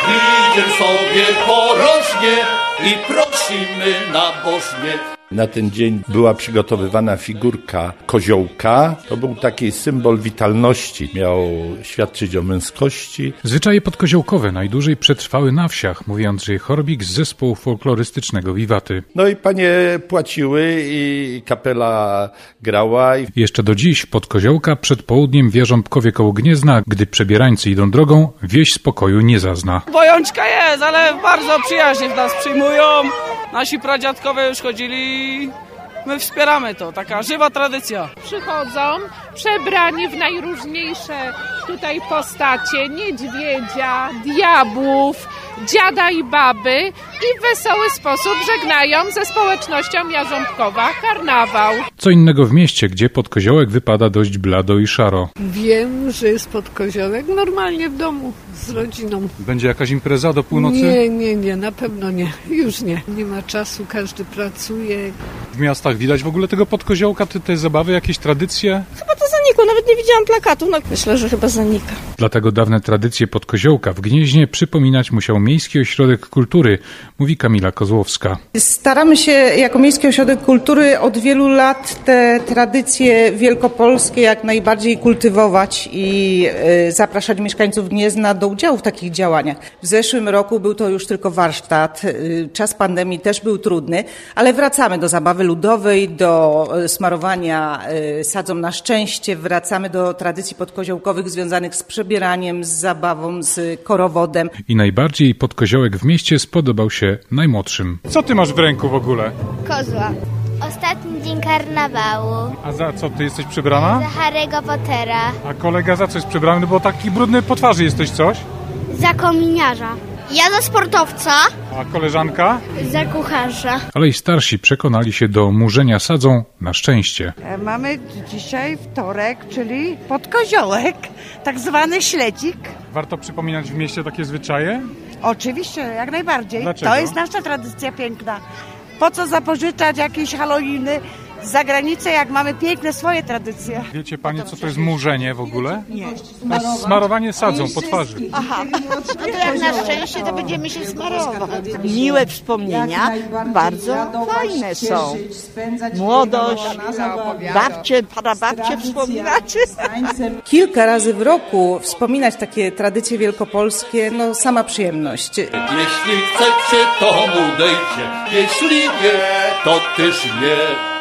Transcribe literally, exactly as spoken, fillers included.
idziemy sobie porożnie i prosimy nabożnie. Na ten dzień była przygotowywana figurka koziołka. To był taki symbol witalności. Miał świadczyć o męskości. Zwyczaje podkoziołkowe najdłużej przetrwały na wsiach, mówi Andrzej Chorbik z zespołu folklorystycznego Wiwaty. No i panie płaciły i kapela grała. Jeszcze do dziś pod koziołka przed południem w Jarząbkowie koło Gniezna, gdy przebierańcy idą drogą, wieś spokoju nie zazna. Bojączka jest, ale bardzo przyjaźnie nas przyjmują. Nasi pradziadkowie już chodzili, my wspieramy to, taka żywa tradycja. Przychodzą przebrani w najróżniejsze tutaj postacie, niedźwiedzia, diabłów, dziada i baby i w wesoły sposób żegnają ze społecznością Jarząbkowa karnawał. Co innego w mieście, gdzie podkoziołek wypada dość blado i szaro. Wiem, że jest podkoziołek normalnie w domu z rodziną. Będzie jakaś impreza do północy? Nie, nie, nie, na pewno nie. Już nie. Nie ma czasu, każdy pracuje. W miastach widać w ogóle tego podkoziołka, te, te zabawy, jakieś tradycje? Chyba to zanikło, nawet nie widziałam plakatu. No, myślę, że chyba zanika. Dlatego dawne tradycje podkoziołka w Gnieźnie przypominać musiał Miejski Ośrodek Kultury, mówi Kamila Kozłowska. Staramy się jako Miejski Ośrodek Kultury od wielu lat te tradycje wielkopolskie jak najbardziej kultywować i zapraszać mieszkańców Gniezna do udziału w takich działaniach. W zeszłym roku był to już tylko warsztat. Czas pandemii też był trudny, ale wracamy do zabawy ludowej, do smarowania sadzą na szczęście, wracamy do tradycji podkoziołkowych związanych z przebieraniem, z zabawą, z korowodem. I najbardziej podkoziołek w mieście spodobał się najmłodszym. Co ty masz w ręku w ogóle? Kozła. Ostatni dzień karnawału. A za co ty jesteś przebrana? Za Harry'ego Pottera. A kolega za co jest przebrany? No bo taki brudny po twarzy jesteś coś? Za kominiarza. Ja za sportowca. A koleżanka? Za kucharza. Ale i starsi przekonali się do murzenia sadzą na szczęście. Mamy dzisiaj wtorek, czyli podkoziołek, tak zwany śledzik. Warto przypominać w mieście takie zwyczaje? Oczywiście, jak najbardziej. Dlaczego? To jest nasza tradycja piękna. Po co zapożyczać jakieś Halloweeny z zagranicy, jak mamy piękne swoje tradycje? Wiecie panie, co to jest murzenie w ogóle? Nie. To jest smarowanie sadzą po twarzy. Aha, no to jak na szczęście, to będziemy się smarować. Miłe wspomnienia, bardzo fajne są. Młodość, babcie, prababcie wspominacie. Kilka razy w roku wspominać takie tradycje wielkopolskie, no sama przyjemność. Jeśli chcecie, to mu dejcie, jeśli nie, to też nie.